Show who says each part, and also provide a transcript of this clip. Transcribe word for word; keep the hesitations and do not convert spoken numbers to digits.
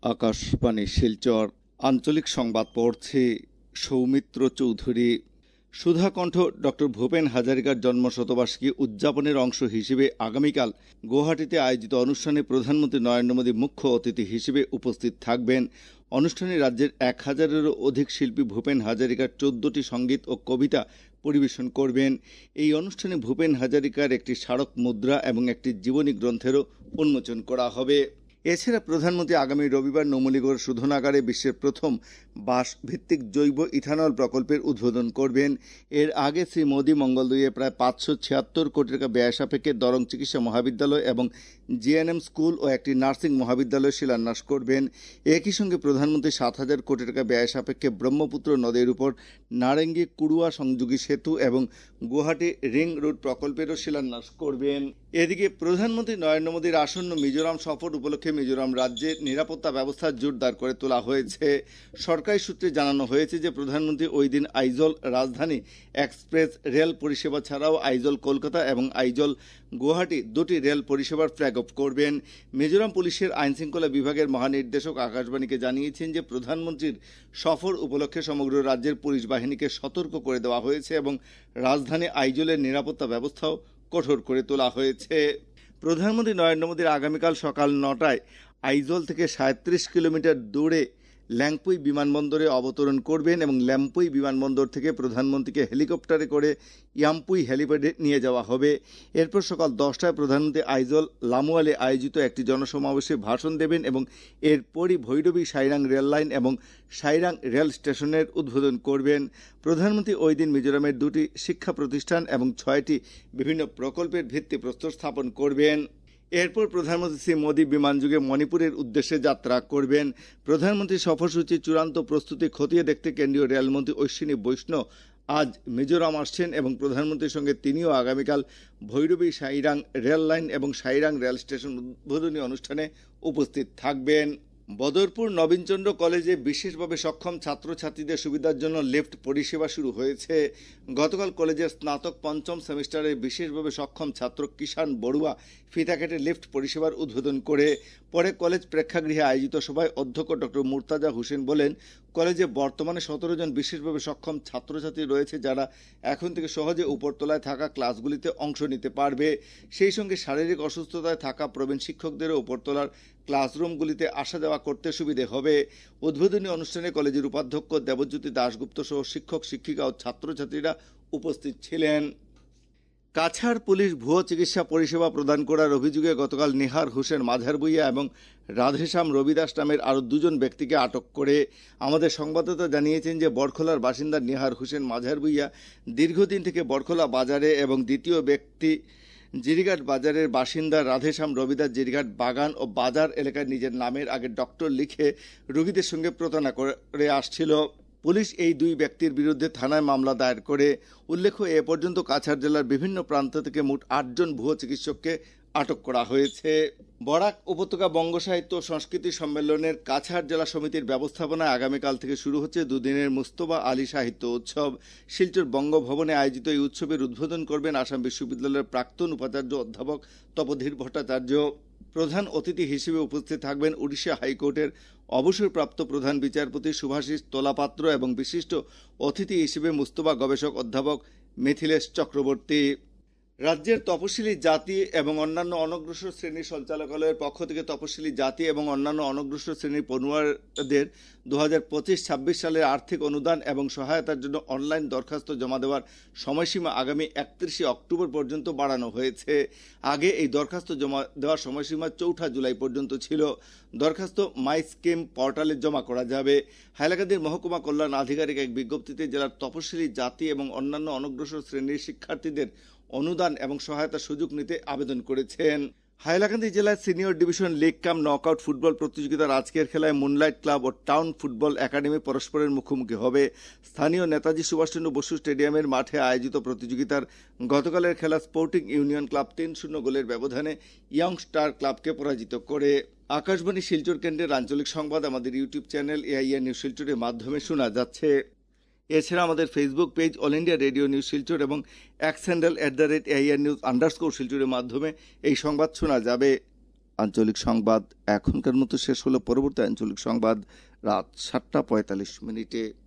Speaker 1: আকাশবাণী শিলচর আঞ্চলিক সংবাদ পড়ছে সৌমিত্র চৌধুরী। সুধাকণ্ঠ ডক্টর ভূপেন হাজারিকার জন্মশতবার্ষিকী উদযাপনের অংশ হিসেবে আগামীকাল গুয়াহাটিতে আয়োজিত অনুষ্ঠানে প্রধানমন্ত্রী নরেন্দ্র মোদী মুখ্য অতিথি হিসেবে উপস্থিত থাকবেন। অনুষ্ঠানে রাজ্যের এক হাজারেরও অধিক শিল্পী ভূপেন হাজারিকার চোদ্দটি সঙ্গীত ও কবিতা পরিবেশন করবেন। এই অনুষ্ঠানে ভূপেন হাজারিকার একটি স্মারক মুদ্রা এবং একটি জীবনী গ্রন্থেরও উন্মোচন করা হবে। এছাড়া প্রধানমন্ত্রী আগামী রবিবার নুমলীগড় শোধনাগারে বিশ্বের প্রথম বাঁশ ভিত্তিক জৈব ইথানল প্রকল্পের উদ্বোধন করবেন। এর আগে শ্রী মোদী মঙ্গলদৈয়ে প্রায় পাঁচশো ছিয়াত্তর কোটি টাকা ব্যয় সাপেক্ষে দরং চিকিৎসা মহাবিদ্যালয় এবং জিএনএম স্কুল ও একটি নার্সিং মহাবিদ্যালয় শিলান্যাস করবেন। একই সঙ্গে প্রধানমন্ত্রী সাত হাজার কোটি টাকা ব্যয় সাপেক্ষে ব্রহ্মপুত্র নদীর উপর নারেঙ্গি কুড়ুয়া সংযোগী সেতু এবং গুয়াহাটি রিং রোড প্রকল্পেরও শিলান্যাস করবেন। এদিকে প্রধানমন্ত্রী নরেন্দ্র মোদীর আসন্ন মিজোরাম সফর উপলক্ষে মিজোরাম রাজ্যের নিরাপত্তা ব্যবস্থা জোরদার করে তোলা হয়েছে। সরকারি সূত্রে জানানো হয়েছে যে প্রধানমন্ত্রী ওই দিন আইজল রাজধানী এক্সপ্রেস রেল পরিষেবা ছাড়াও আইজল কলকাতা এবং আইজল গুয়াহাটি দুটি রেল পরিষেবার ফ্ল্যাগ অফ করবেন। মিজোরাম পুলিশের আইনশৃঙ্খলা বিভাগের মহানির্দেশক আকাশবাণীকে জানিয়েছেন যে প্রধানমন্ত্রীর সফর উপলক্ষে সমগ্র রাজ্যের পুলিশ বাহিনীকে সতর্ক করে দেওয়া হয়েছে এবং রাজধানী আইজলের নিরাপত্তা ব্যবস্থাও কঠোর করে তোলা হয়েছে। প্রধানমন্ত্রী নরেন্দ্র মোদীর আগামীকাল সকাল নটায় আইজল থেকে সাঁত্রিশ কিলোমিটার দূরে ল্যাংপুই বিমানবন্দরে অবতরণ করবেন এবং ল্যাম্পুই বিমানবন্দর থেকে প্রধানমন্ত্রীকে হেলিকপ্টারে করে ইয়ামপুই হেলিপ্যাডে নিয়ে যাওয়া হবে। এরপর সকাল দশটায় প্রধানমন্ত্রী আইজল লামুয়ালে আয়োজিত একটি জনসমাবেশে ভাষণ দেবেন এবং এরপরই ভৈরবী সাইরাং রেল লাইন এবং সাইরাং রেল স্টেশনের উদ্বোধন করবেন। প্রধানমন্ত্রী ওই দিন মিজোরামের দুটি শিক্ষা প্রতিষ্ঠান এবং ছয়টি বিভিন্ন প্রকল্পের ভিত্তিপ্রস্তর স্থাপন করবেন। এরপর প্রধানমন্ত্রী শ্রী মোদী বিমানযোগে মণিপুরের উদ্দেশ্যে যাত্রা করবেন। প্রধানমন্ত্রী সফরসূচির চূড়ান্ত প্রস্তুতি খতিয়ে দেখতে কেন্দ্রীয় রেলমন্ত্রী অশ্বিনী বৈষ্ণব আজ মিজোরাম আসছেন এবং প্রধানমন্ত্রীর সঙ্গে তিনিও আগামীকাল ভৈরবী সাইরাং রেল লাইন এবং সাইরাং রেল স্টেশন উদ্বোধনী অনুষ্ঠানে উপস্থিত থাকবেন। বদরপুর নবীনচন্দ্র কলেজে বিশেষভাবে সক্ষম ছাত্রছাত্রীদের সুবিধার জন্য লিফট পরিষেবা শুরু হয়েছে। গতকাল কলেজের স্নাতক পঞ্চম সেমিস্টারের বিশেষভাবে সক্ষম ছাত্র কিষাণ বড়ুয়া ফিতা কেটে লিফট পরিষেবার উদ্বোধন করে পরে কলেজ প্রেক্ষাগৃহে আয়োজিত সভায় অধ্যক্ষ ডক্টর মুর্তাজা হোসেন বলেন, কলেজে বর্তমানে সতেরো জন বিশেষভাবে সক্ষম ছাত্রছাত্রী রয়েছে যারা এখন থেকে সহজে উপরতলায় থাকা ক্লাসগুলিতে অংশ নিতে পারবে। সেই সঙ্গে শারীরিক অসুস্থতায় থাকা প্রবীণ শিক্ষকদেরও উপরতলার ক্লাসরুমগুলিতে আসা যাওয়া করতে সুবিধে হবে। উদ্বোধনী অনুষ্ঠানে কলেজের উপাধ্যক্ষ দেবজ্যোতি দাশগুপ্ত সহ শিক্ষক শিক্ষিকা ও ছাত্রছাত্রীরা উপস্থিত ছিলেন। কাছাড় পুলিশ ভুয়ো চিকিৎসা পরিষেবা প্রদান করার অভিযোগে গতকাল নিহার হোসেন মাঝার ভুইয়া এবং রাধেশ্যাম রবিদাস নামের আরও দুজন ব্যক্তিকে আটক করে। আমাদের সংবাদদাতা জানিয়েছেন যে বরখোলার বাসিন্দা নিহার হোসেন মাঝার ভুইয়া দীর্ঘদিন থেকে বরখোলা বাজারে এবং দ্বিতীয় ব্যক্তি জিরিঘাট বাজারের বাসিন্দা রাধেশ্যাম রবিদাস জিরিঘাট বাগান ও বাজার এলাকায় নিজের নামের আগে ডক্টর লিখে রোগীদের সঙ্গে প্রতারণা করে আসছিল। পুলিশ এই দুই ব্যক্তির বিরুদ্ধে থানায় মামলা দায়ের করে। উল্লেখ্য, এ পর্যন্ত কাছাড় জেলার বিভিন্ন প্রান্ত থেকে মোট আটজন ভুয়ো চিকিৎসককে আটক করা হয়েছে। বরাক উপত্যকা বঙ্গ সাহিত্য সংস্কৃতি সম্মেলনের কাছাড় জেলা সমিতির ব্যবস্থাপনায় আগামীকাল থেকে শুরু হচ্ছে দুদিনের মুস্তফা আলী সাহিত্য উৎসব। শিলচর বঙ্গভবনে আয়োজিত এই উৎসবের উদ্বোধন করবেন আসাম বিশ্ববিদ্যালয়ের প্রাক্তন উপাচার্য অধ্যাপক তপোধীর ভট্টাচার্য। প্রধান অতিথি হিসেবে উপস্থিত থাকবেন উড়িষ্যা হাইকোর্টের অবসরপ্রাপ্ত প্রধান বিচারপতি শুভাশিস তোলাপাত্র এবং বিশিষ্ট অতিথি হিসেবে মুস্তফা গবেষক অধ্যাপক মিথিলেশ চক্রবর্তী। রাজ্যের তপশিলি জাতি এবং অন্যান্য অনগ্রসর শ্রেণীর সঞ্চালকালয়ের পক্ষ থেকে তপশিলি জাতি এবং অন্যান্য অনগ্রসর শ্রেণীর পড়ুয়াদের দু হাজার পঁচিশ ছাব্বিশ সালের আর্থিক অনুদান এবং সহায়তার জন্য অনলাইন দরখাস্ত জমা দেওয়ার সময়সীমা আগামী একত্রিশে অক্টোবর পর্যন্ত বাড়ানো হয়েছে। আগে এই দরখাস্ত জমা দেওয়ার সময়সীমা চৌঠা জুলাই পর্যন্ত ছিল। দরখাস্ত মাই স্কিম পোর্টালে জমা করা যাবে। হাইলাকান্দির মহকুমা কল্যাণ আধিকারিক এক বিজ্ঞপ্তিতে জেলার তপশিলি জাতি এবং অন্যান্য অনগ্রসর শ্রেণীর শিক্ষার্থীদের অনুদান এবং সহায়তার সুযোগ নিতে আবেদন করেছেন। হাইলাকান্দি জেলায় senior division league cum knockout football প্রতিযোগিতার আজকের খেলায় মুনলাইট ক্লাব ও টাউন ফুটবল একাডেমি পরস্পরের মুখোমুখি হবে। স্থানীয় নেতাজি সুভাষচন্দ্র বসু স্টেডিয়ামের মাঠে আয়োজিত প্রতিযোগিতার গতকালের খেলা স্পোর্টিং ইউনিয়ন ক্লাব তিন শূন্য গোলের ব্যবধানে ইয়ং স্টার ক্লাবকে পরাজিত করে। আকাশবাণী শিলচর কেন্দ্রের আঞ্চলিক সংবাদ আমাদের ইউটিউব চ্যানেল এআইআর নিউজ শিলচরের মাধ্যমে শোনা যাচ্ছে। এছাড়া আমাদের Facebook page all India radio news Silchar এবং X handle at the rate AIR news underscore শিলচরের মাধ্যমে এই সংবাদ শোনা যাবে। আঞ্চলিক সংবাদ এখনকার মতো শেষ হলো। পরবর্তী আঞ্চলিক সংবাদ রাত সাতটা পঁয়তাল্লিশ মিনিটে।